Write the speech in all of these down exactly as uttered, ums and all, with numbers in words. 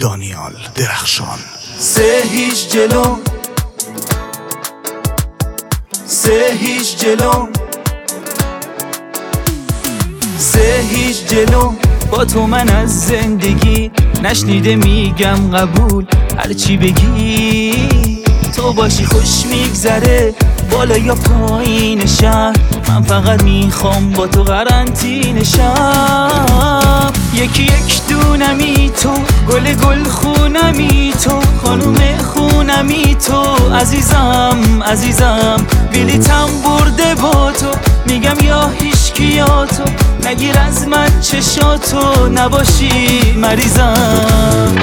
دانیال درخشان. سه هیچ جلو، سه هیچ جلو، سه هیچ جلو. با تو من از زندگی نشنیده میگم قبول، هرچی بگی تو باشی خوش میگذره. بالا یا پایین شهر من فقط میخوام با تو قرنطینه شم. یکی یک دونمی تو، گل گل خونمی تو، خانوم خونمی تو. عزیزم عزیزم بلیتم برده با تو، میگم یا هیچکی یا تو. نگیر از من چشاتو، نباشی مریضم.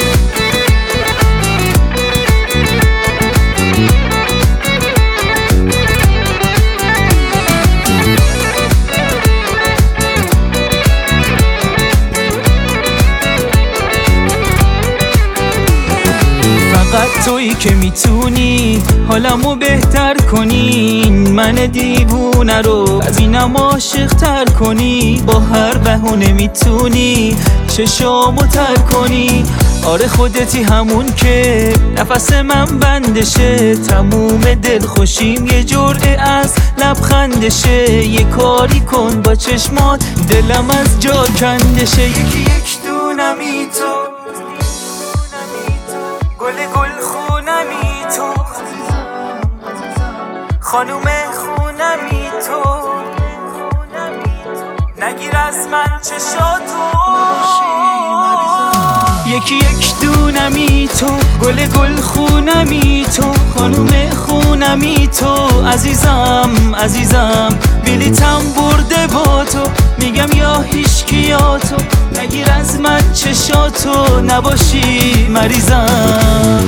فقط تویی که میتونی حالمو بهتر کنی، من دیوونه رو از اینم عاشق تر کنی. با هر بهونه میتونی چشامو تر کنی. آره خودتی همون که نفس من بندشه، تموم دل خوشیم یه جرعه از لبخندشه. یه کاری کن با چشمات دلم از جا کندشه. یکی یک دونمی تو، گل گل خونمی تو، خانوم خونمی تو. نگیر از من چشاتو، یکی یک دونمی تو، گل گل خونمی تو، خانوم خونمی تو. عزیزم عزیزم بلیتم برده با تو، میگم یا هیچکی یا تو. نگیر از من چشاتو، نباشی مریضم.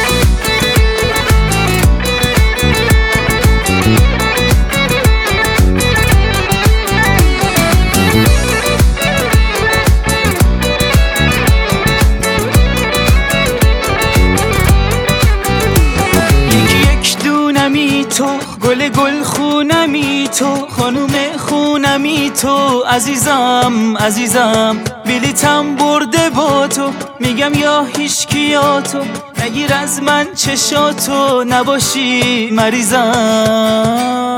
تو گل گل خونمی تو، خانوم خونمی تو. عزیزم عزیزم بلیتم برده با تو، میگم یا هیچکی یا تو. نگیر از من چشاتو، نباشی مریضم.